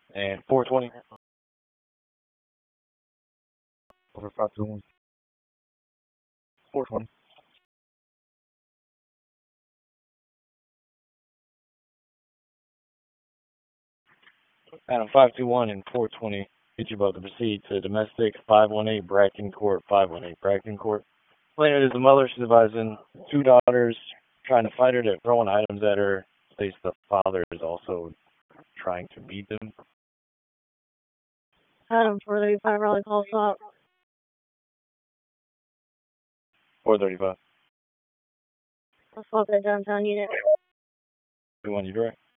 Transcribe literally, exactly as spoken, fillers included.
And four twenty. Over five two one. four twenty. Adam five two one and four twenty. Get you both to proceed to domestic five one eight Bracton Court. five one eight Bracton Court. Later, there's a mother. She's advising two daughters trying to fight her. They're throwing items at her. States the father is also trying to beat them. Adam four thirty-five Raleigh call stop. four thirty-five. Assault at downtown unit. two one, you direct?